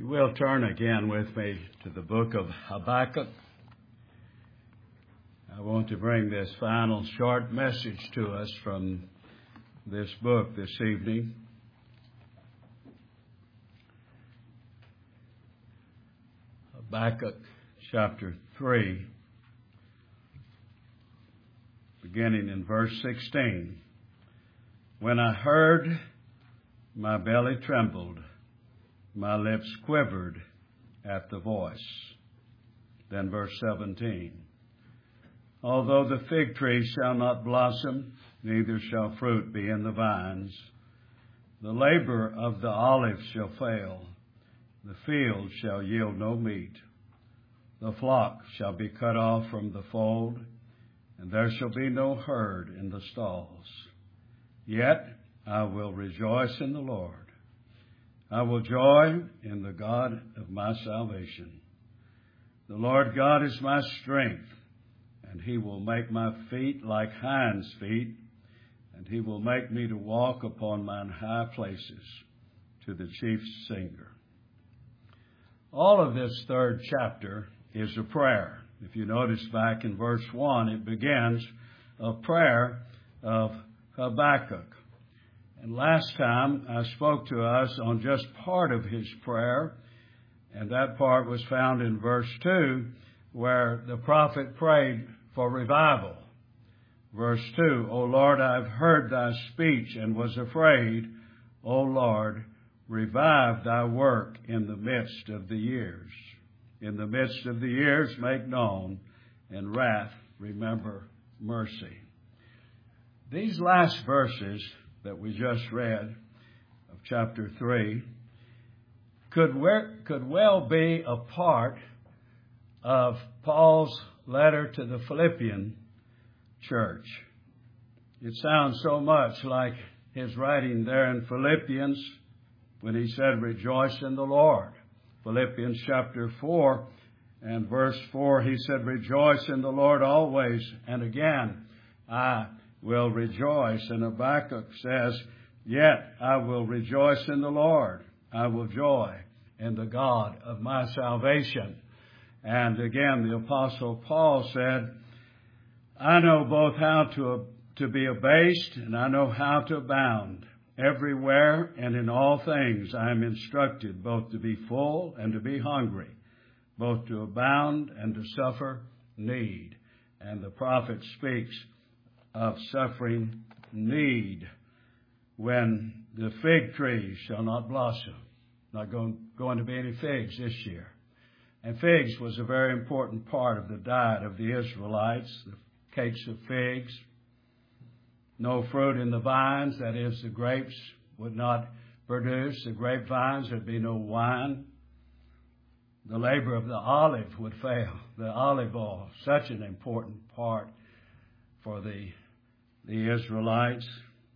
You will turn again with me to the book of Habakkuk. I want to bring this final short message to us from this book this evening. Habakkuk chapter 3, beginning in verse 16. When I heard, my belly trembled, my lips quivered at the voice. Then verse 17. Although the fig tree shall not blossom, neither shall fruit be in the vines, the labor of the olive shall fail, the field shall yield no meat, the flock shall be cut off from the fold, and there shall be no herd in the stalls. Yet I will rejoice in the Lord. I will joy in the God of my salvation. The Lord God is my strength, and he will make my feet like hinds' feet, and he will make me to walk upon mine high places, to the chief singer. All of this third chapter is a prayer. If you notice back in verse 1, it begins a prayer of Habakkuk. And last time I spoke to us on just part of his prayer, and that part was found in verse 2, where the prophet prayed for revival. Verse 2, O Lord, I've heard thy speech and was afraid. O Lord, revive thy work in the midst of the years. In the midst of the years make known, in wrath remember mercy. These last verses that we just read of chapter 3 could well be a part of Paul's letter to the Philippian church. It sounds so much like his writing there in Philippians when he said, rejoice in the Lord. Philippians chapter 4 and verse 4, he said, rejoice in the Lord always. And again, I will rejoice. And Habakkuk says, yet I will rejoice in the Lord. I will joy in the God of my salvation. And again, the Apostle Paul said, I know both how to be abased, and I know how to abound. Everywhere and in all things I am instructed both to be full and to be hungry, both to abound and to suffer need. And the prophet speaks of suffering need when the fig tree shall not blossom. Not going to be any figs this year. And figs was a very important part of the diet of the Israelites, the cakes of figs. No fruit in the vines, that is, the grapes would not produce. The grapevines, there'd be no wine. The labor of the olive would fail. The olive oil, such an important part for the Israelites.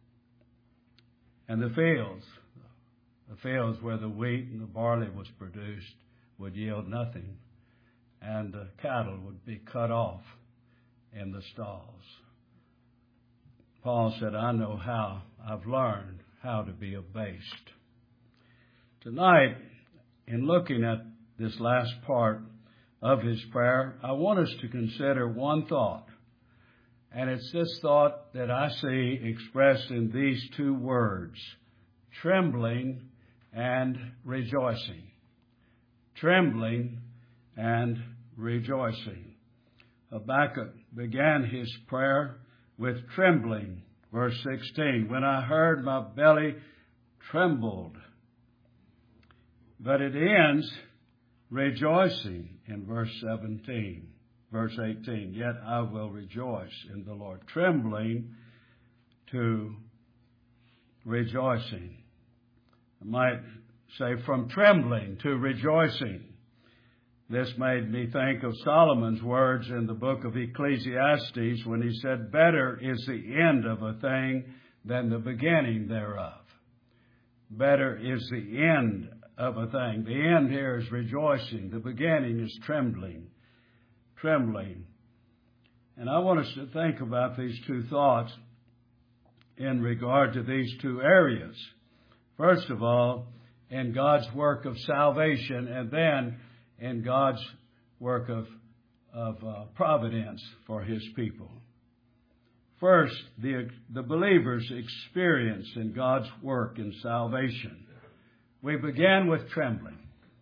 And the fields where the wheat and the barley was produced would yield nothing, and the cattle would be cut off in the stalls. Paul said, I know how, I've learned how to be abased. Tonight, in looking at this last part of his prayer, I want us to consider one thought. And it's this thought that I see expressed in these two words, trembling and rejoicing. Trembling and rejoicing. Habakkuk began his prayer with trembling. Verse 16, when I heard, my belly trembled. But it ends rejoicing in verse 17. Verse 18, yet I will rejoice in the Lord. Trembling to rejoicing. I might say from trembling to rejoicing. This made me think of Solomon's words in the book of Ecclesiastes when he said, better is the end of a thing than the beginning thereof. Better is the end of a thing. The end here is rejoicing. The beginning is trembling. Trembling. And I want us to think about these two thoughts in regard to these two areas. First of all, in God's work of salvation, and then in God's work of providence for His people. First, the believer's experience in God's work in salvation. We began with trembling.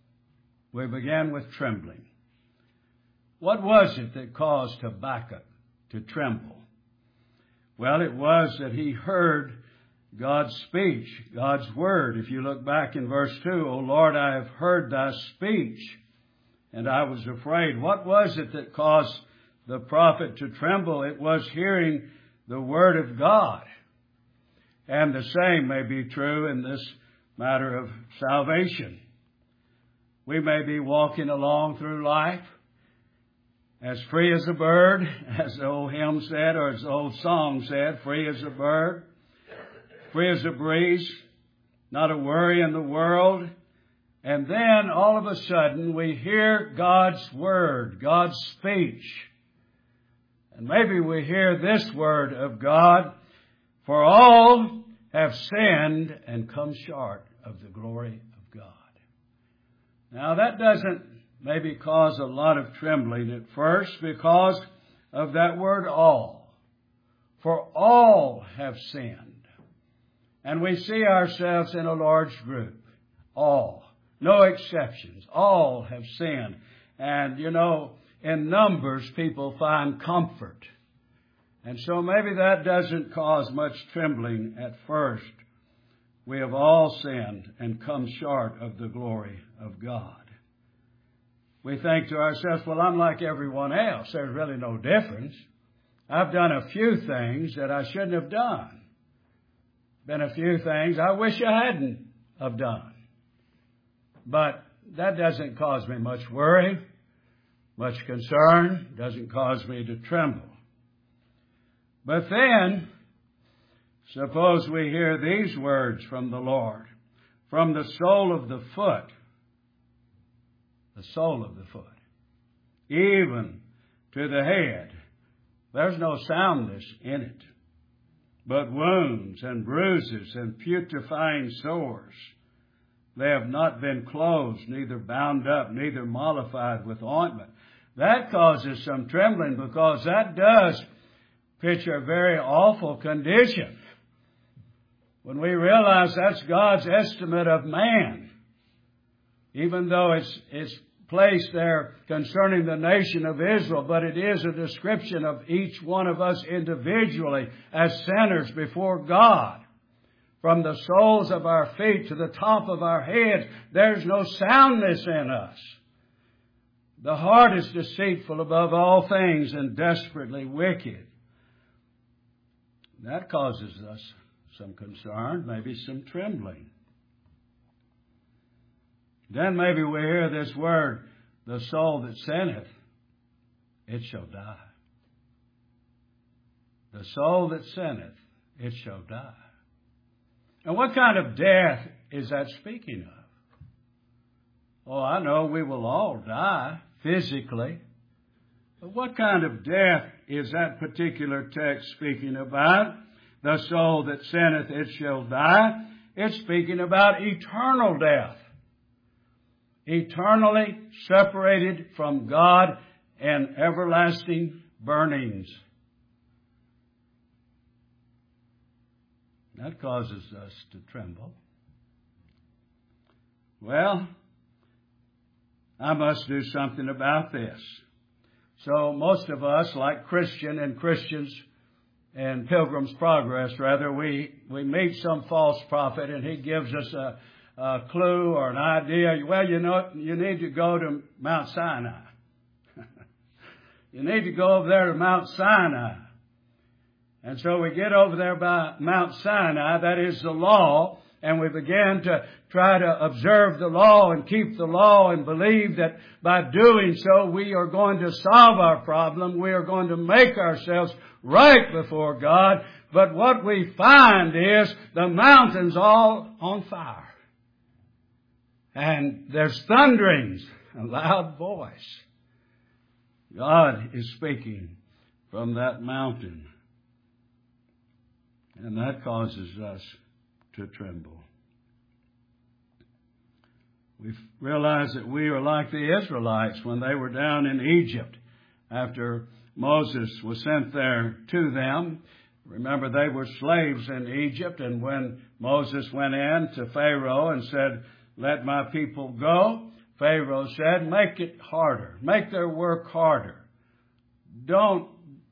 What was it that caused Habakkuk to tremble? Well, it was that he heard God's speech, God's word. If you look back in verse 2, O Lord, I have heard thy speech, and I was afraid. What was it that caused the prophet to tremble? It was hearing the word of God. And the same may be true in this matter of salvation. We may be walking along through life as free as a bird, as the old hymn said, or as the old song said, free as a bird, free as a breeze, not a worry in the world. And then all of a sudden we hear God's word, God's speech. And maybe we hear this word of God, for all have sinned and come short of the glory of God. Now that doesn't maybe cause a lot of trembling at first because of that word all. For all have sinned. And we see ourselves in a large group. All. No exceptions. All have sinned. And in numbers people find comfort. And so maybe that doesn't cause much trembling at first. We have all sinned and come short of the glory of God. We think to ourselves, well, I'm like everyone else. There's really no difference. I've done a few things that I shouldn't have done. Been a few things I wish I hadn't have done. But that doesn't cause me much worry, much concern. Doesn't cause me to tremble. But then, suppose we hear these words from the Lord. From the sole of the foot, even to the head. There's no soundness in it, but wounds and bruises and putrefying sores. They have not been closed, neither bound up, neither mollified with ointment. That causes some trembling because that does picture a very awful condition. When we realize that's God's estimate of man, even though it's placed there concerning the nation of Israel, but it is a description of each one of us individually as sinners before God. From the soles of our feet to the top of our heads, there's no soundness in us. The heart is deceitful above all things and desperately wicked. That causes us some concern, maybe some trembling. Then maybe we hear this word, the soul that sinneth, it shall die. The soul that sinneth, it shall die. And what kind of death is that speaking of? Oh, I know we will all die physically. But what kind of death is that particular text speaking about? The soul that sinneth, it shall die. It's speaking about eternal death. Eternally separated from God in everlasting burnings. That causes us to tremble. Well, I must do something about this. So most of us, like Christians in Pilgrim's Progress, rather, we meet some false prophet and he gives us a clue or an idea. Well, you need to go to Mount Sinai. You need to go over there to Mount Sinai. And so we get over there by Mount Sinai, that is the law, and we begin to try to observe the law and keep the law and believe that by doing so we are going to solve our problem. We are going to make ourselves right before God. But what we find is the mountain's all on fire. And there's thunderings, a loud voice. God is speaking from that mountain. And that causes us to tremble. We realize that we are like the Israelites when they were down in Egypt after Moses was sent there to them. Remember, they were slaves in Egypt, and when Moses went in to Pharaoh and said, "Let my people go," Pharaoh said, "Make it harder. Make their work harder. Don't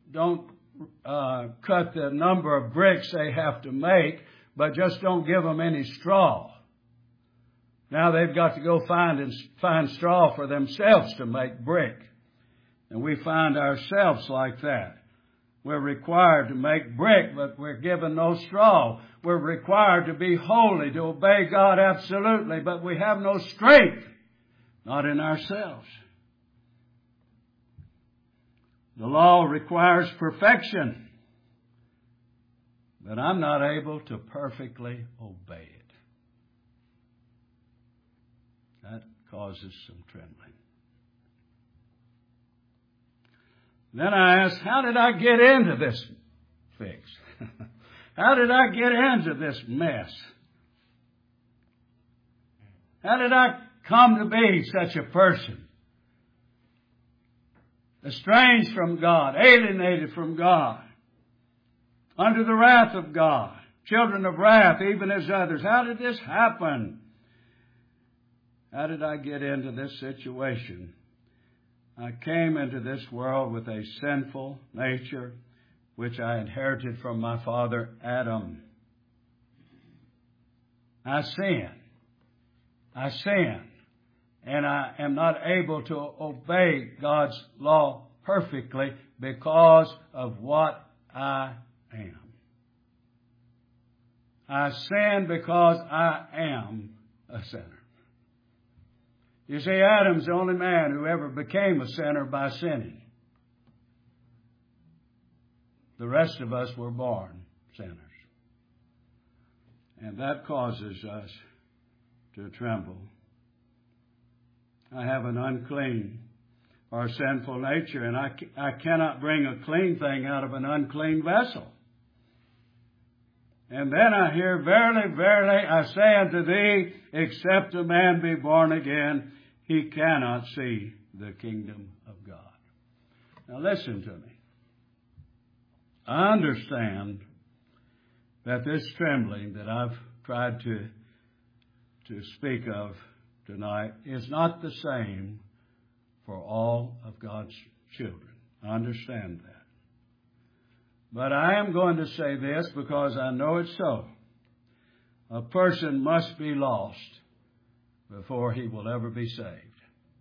cut the number of bricks they have to make, but just don't give them any straw." Now they've got to go find straw for themselves to make brick. And we find ourselves like that. We're required to make brick, but we're given no straw. We're required to be holy, to obey God absolutely, but we have no strength, not in ourselves. The law requires perfection, but I'm not able to perfectly obey it. That causes some trembling. Then I asked, how did I get into this fix? How did I get into this mess? How did I come to be such a person? Estranged from God, alienated from God, under the wrath of God, children of wrath, even as others. How did this happen? How did I get into this situation? I came into this world with a sinful nature, which I inherited from my father Adam. I sin, and I am not able to obey God's law perfectly because of what I am. I sin because I am a sinner. You see, Adam's the only man who ever became a sinner by sinning. The rest of us were born sinners. And that causes us to tremble. I have an unclean or sinful nature, and I cannot bring a clean thing out of an unclean vessel. And then I hear, "Verily, verily, I say unto thee, except a man be born again, he cannot see the kingdom of God." Now listen to me. I understand that this trembling that I've tried to speak of tonight is not the same for all of God's children. I understand that. But I am going to say this because I know it's so. A person must be lost before he will ever be saved.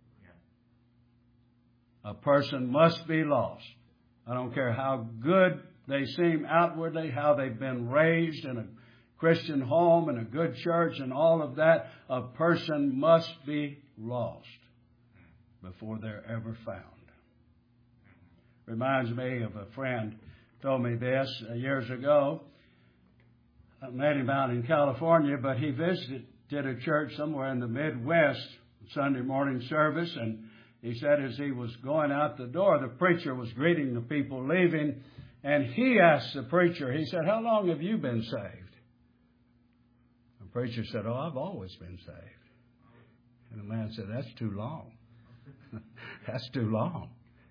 A person must be lost. I don't care how good they seem outwardly, how they've been raised in a Christian home and a good church and all of that. A person must be lost before they're ever found. Reminds me of a friend told me this years ago. I met him out in California, but he visited a church somewhere in the Midwest, Sunday morning service, and he said as he was going out the door, the preacher was greeting the people leaving, and he asked the preacher, he said, "How long have you been saved?" The preacher said, "Oh, I've always been saved." And the man said, "That's too long." That's too long.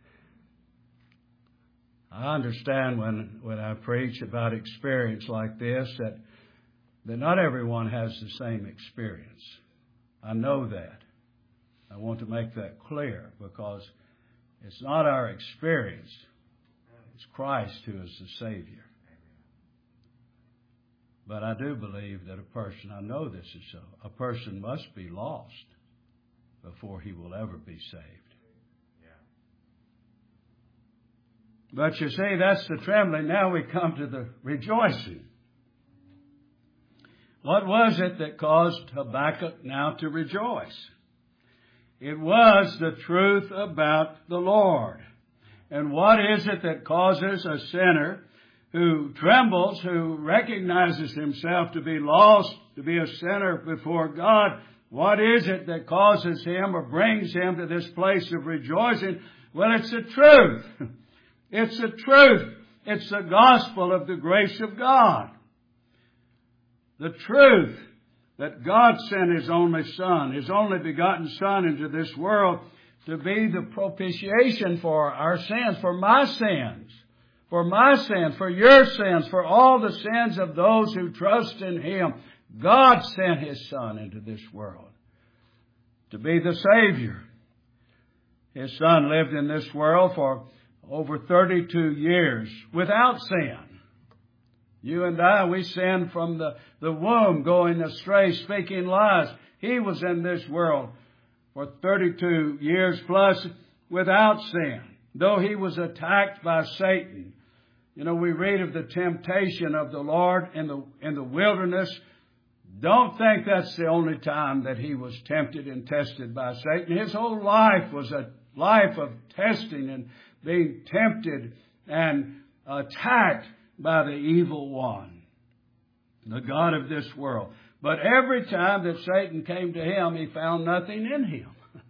I understand when I preach about experience like this that not everyone has the same experience. I know that. I want to make that clear because it's not our experience. It's Christ who is the Savior. But I do believe that I know this is so, a person must be lost before he will ever be saved. But you see, that's the trembling. Now we come to the rejoicing. What was it that caused Habakkuk now to rejoice? It was the truth about the Lord. And what is it that causes a sinner who trembles, who recognizes himself to be lost, to be a sinner before God? What is it that causes him or brings him to this place of rejoicing? Well, it's the truth. It's the truth. It's the gospel of the grace of God. The truth that God sent His only Son, His only begotten Son into this world to be the propitiation for our sins, for my sins, for your sins, for all the sins of those who trust in Him. God sent His Son into this world to be the Savior. His Son lived in this world for over 32 years without sin. You and I, we sinned from the womb, going astray, speaking lies. He was in this world for 32 years plus without sin, though He was attacked by Satan. You know, we read of the temptation of the Lord in the wilderness. Don't think that's the only time that He was tempted and tested by Satan. His whole life was a life of testing and being tempted and attacked by the evil one, the God of this world. But every time that Satan came to him, he found nothing in him.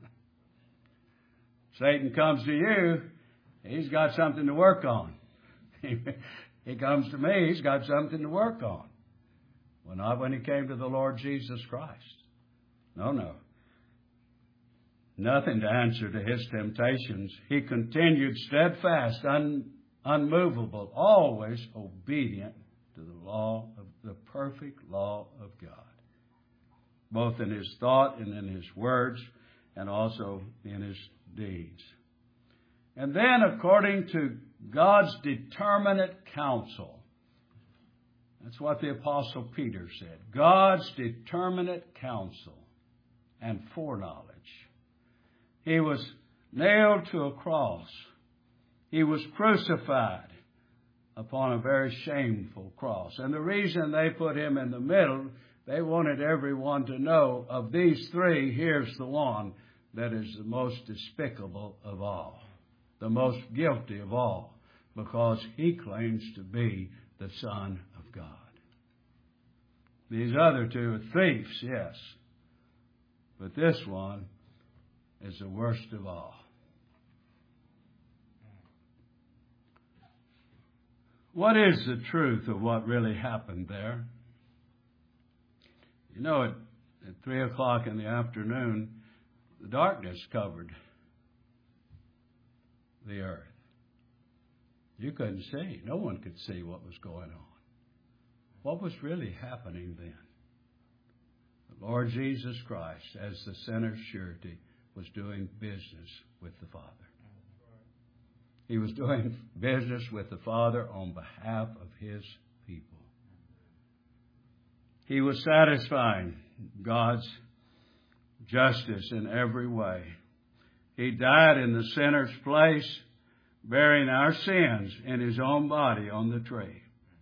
Satan comes to you, he's got something to work on. He comes to me, he's got something to work on. Well, not when he came to the Lord Jesus Christ. No. Nothing to answer to his temptations. He continued steadfast, unmovable, always obedient to the law of the perfect law of God, both in his thought and in his words, and also in his deeds. And then, according to God's determinate counsel, that's what the Apostle Peter said, God's determinate counsel and foreknowledge. He was nailed to a cross. He was crucified upon a very shameful cross. And the reason they put Him in the middle, they wanted everyone to know, of these three, here's the one that is the most despicable of all, the most guilty of all, because He claims to be the Son of God. These other two are thieves, yes, but this one is the worst of all. What is the truth of what really happened there? You know, at 3 o'clock in the afternoon, the darkness covered the earth. You couldn't see. No one could see what was going on. What was really happening then? The Lord Jesus Christ, as the sinner's surety, was doing business with the Father. He was doing business with the Father on behalf of His people. He was satisfying God's justice in every way. He died in the sinner's place, bearing our sins in His own body on the tree.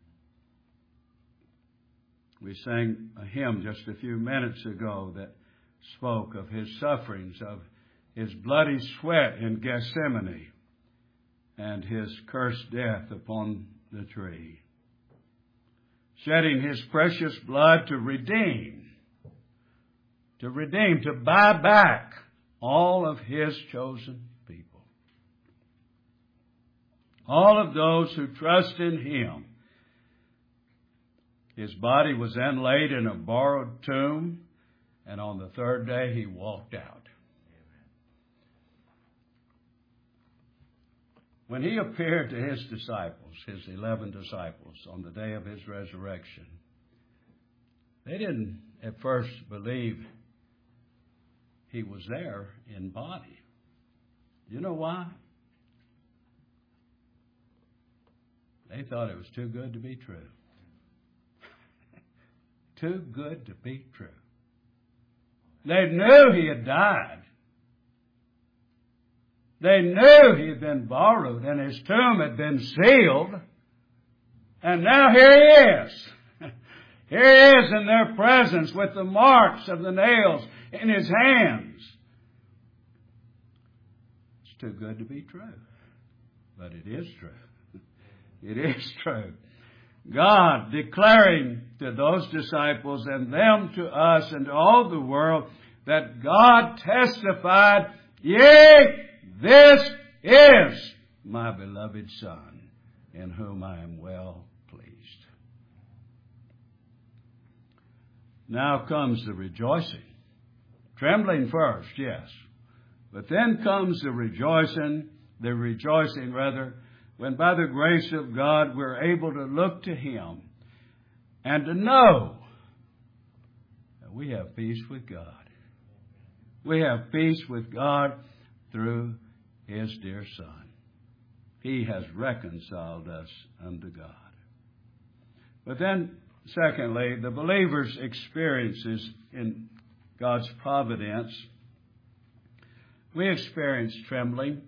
We sang a hymn just a few minutes ago that spoke of His sufferings, of His bloody sweat in Gethsemane, and His cursed death upon the tree. Shedding His precious blood to redeem, to buy back all of His chosen people. All of those who trust in Him. His body was then laid in a borrowed tomb, and on the third day He walked out. When He appeared to His disciples, His 11 disciples, on the day of His resurrection, they didn't at first believe He was there in body. You know why? They thought it was too good to be true. Too good to be true. They knew He had died. They knew He had been borrowed and His tomb had been sealed. And now here He is. Here He is in their presence with the marks of the nails in His hands. It's too good to be true. But it is true. It is true. God declaring to those disciples and them to us and to all the world that God testified, yea, this is my beloved Son, in whom I am well pleased. now comes the rejoicing. Trembling first, yes. But then comes the rejoicing when by the grace of God we're able to look to Him and to know that we have peace with God. We have peace with God through His dear Son. He has reconciled us unto God. But then, secondly, the believer's experiences in God's providence. We experience trembling.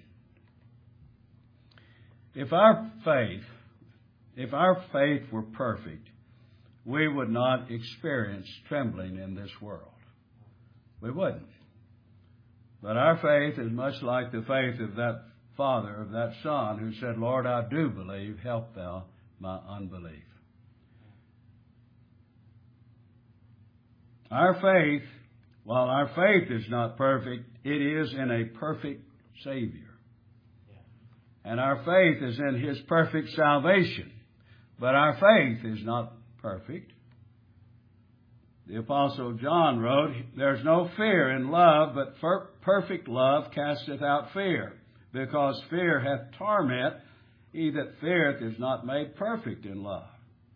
If our faith were perfect, we would not experience trembling in this world. We wouldn't. But our faith is much like the faith of that father, of that son, who said, Lord, I do believe, help thou my unbelief. Our faith, while our faith is not perfect, it is in a perfect Savior. And our faith is in His perfect salvation. But our faith is not perfect. The Apostle John wrote, there's no fear in love, but perfect love casteth out fear, because fear hath torment. He that feareth is not made perfect in love.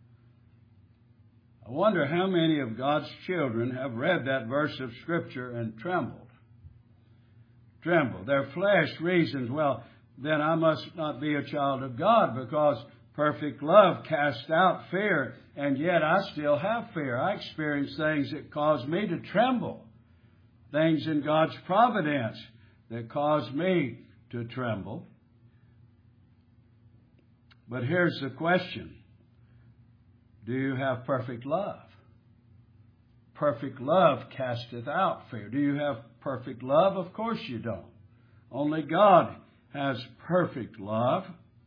I wonder how many of God's children have read that verse of Scripture and trembled. Trembled. Their flesh reasons, well, then I must not be a child of God, because perfect love casts out fear, and yet I still have fear. I experience things that cause me to tremble, things in God's providence that cause me to tremble. But here's the question. Do you have perfect love? Perfect love casteth out fear. Do you have perfect love? Of course you don't. Only God has perfect love.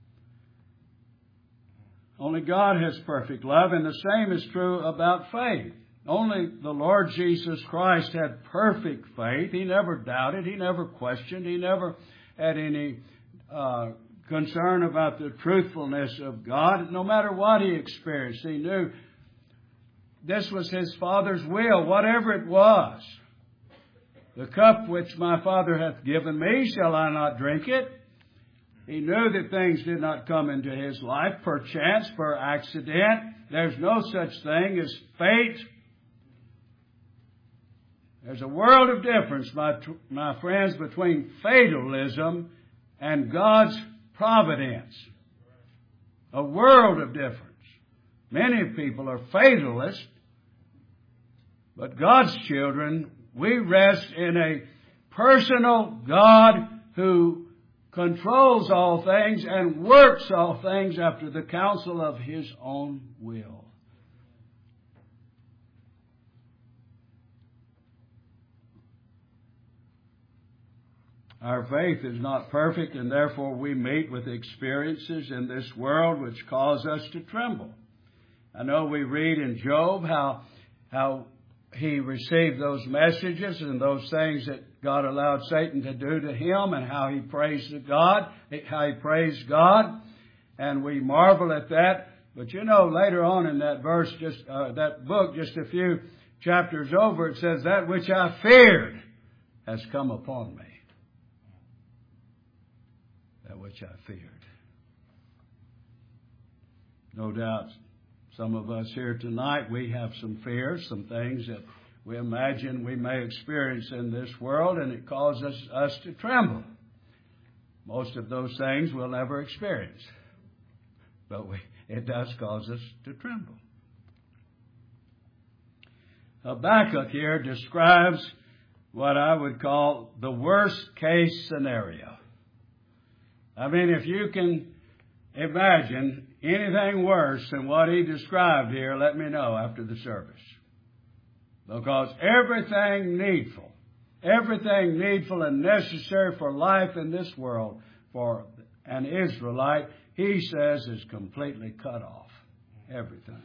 Only God has perfect love, and the same is true about faith. Only the Lord Jesus Christ had perfect faith. He never doubted. He never questioned. He never had any concern about the truthfulness of God. No matter what he experienced, he knew this was his Father's will, whatever it was. The cup which my Father hath given me, shall I not drink it? He knew that things did not come into his life per chance, per accident. There's no such thing as fate. There's a world of difference, my friends, between fatalism and God's providence. A world of difference. Many people are fatalists, but God's children, we rest in a personal God who controls all things and works all things after the counsel of His own will. Our faith is not perfect, and therefore we meet with experiences in this world which cause us to tremble. I know we read in Job how he received those messages and those things that God allowed Satan to do to him, and how he praised God, and we marvel at that. But you know, later on in that verse, that book, just a few chapters over, it says, that which I feared has come upon me. That which I feared. No doubt, some of us here tonight, we have some fears, some things that we imagine we may experience in this world, and it causes us to tremble. Most of those things we'll never experience, but it does cause us to tremble. Habakkuk here describes what I would call the worst case scenario. I mean, if you can imagine anything worse than what he described here, let me know after the service. Because everything needful and necessary for life in this world for an Israelite, he says, is completely cut off. Everything.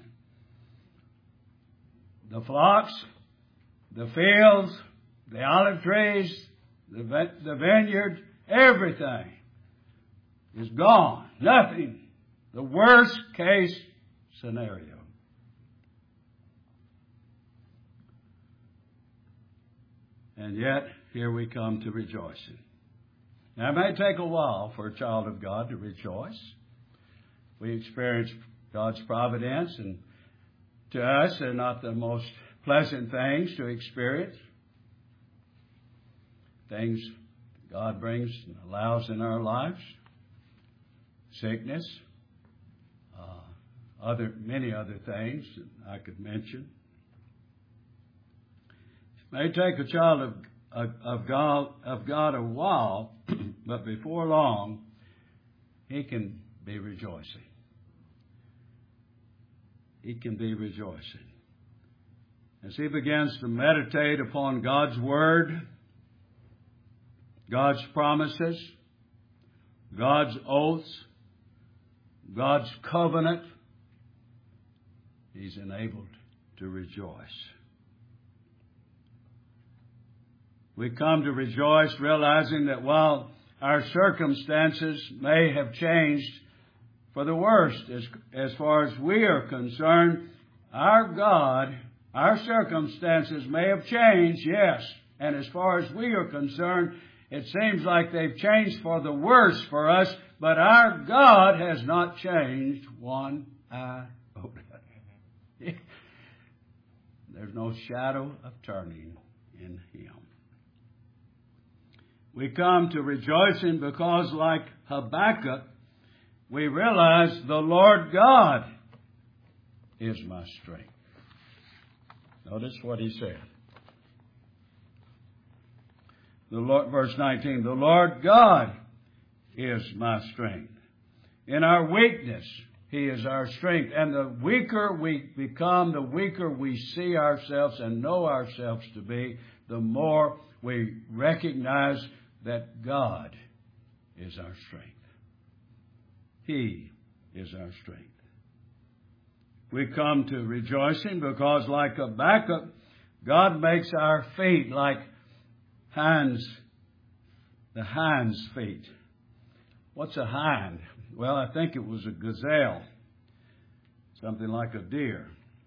The flocks, the fields, the olive trees, the vineyard, everything is gone. Nothing. The worst case scenario. And yet, here we come to rejoicing. Now, it may take a while for a child of God to rejoice. We experience God's providence, and to us, they're not the most pleasant things to experience. Things God brings and allows in our lives. Sickness. Many other things that I could mention. It may take a child of God a while, but before long, he can be rejoicing. He can be rejoicing. As he begins to meditate upon God's Word, God's promises, God's oaths, God's covenant, he's enabled to rejoice. We come to rejoice realizing that while our circumstances may have changed for the worst, as far as we are concerned, our God, our circumstances may have changed, yes. And as far as we are concerned, it seems like they've changed for the worse for us, but our God has not changed one iota. There's no shadow of turning in Him. We come to rejoicing because, like Habakkuk, we realize the Lord God is my strength. Notice what he said. Verse 19, the Lord God is my strength. In our weakness, He is our strength. And the weaker we become, the weaker we see ourselves and know ourselves to be, the more we recognize that God is our strength. He is our strength. We come to rejoicing because, like Habakkuk, God makes our feet like the hind's feet. What's a hind? Well, I think it was a gazelle, something like a deer.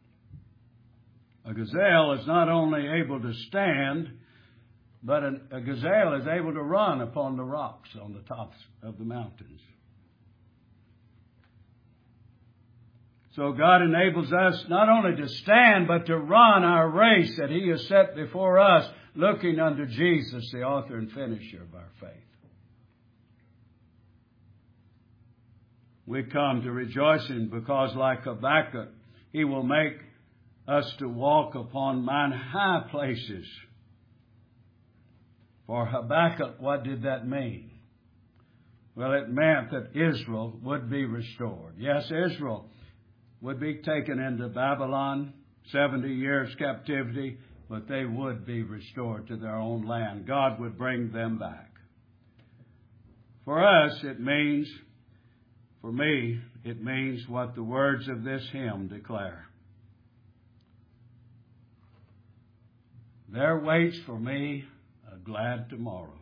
A gazelle is not only able to stand, but a gazelle is able to run upon the rocks on the tops of the mountains. So God enables us not only to stand, but to run our race that He has set before us, looking unto Jesus, the author and finisher of our faith. We come to rejoicing because, like Habakkuk, He will make us to walk upon mine high places. For Habakkuk, what did that mean? Well, it meant that Israel would be restored. Yes, Israel would be taken into Babylon, 70 years captivity, but they would be restored to their own land. God would bring them back. For us, it means, for me, it means what the words of this hymn declare. There waits for me a glad tomorrow,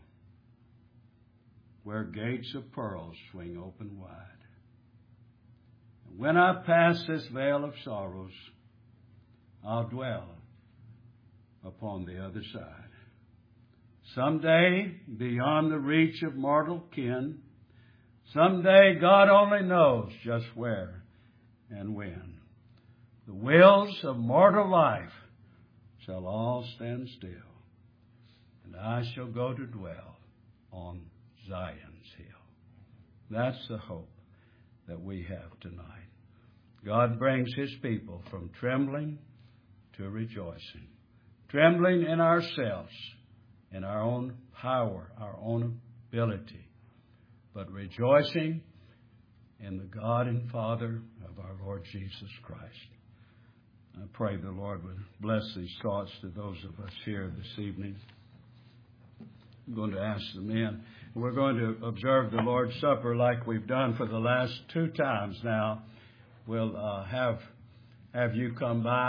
where gates of pearls swing open wide. And when I pass this vale of sorrows, I'll dwell upon the other side. Someday, beyond the reach of mortal ken, someday God only knows just where and when, the wheels of mortal life shall all stand still, and I shall go to dwell on Zion's hill. That's the hope that we have tonight. God brings His people from trembling to rejoicing. Trembling in ourselves, in our own power, our own ability, but rejoicing in the God and Father of our Lord Jesus Christ. I pray the Lord would bless these thoughts to those of us here this evening. I'm going to ask the men. We're going to observe the Lord's Supper like we've done for the last 2 times now. We'll have you come by.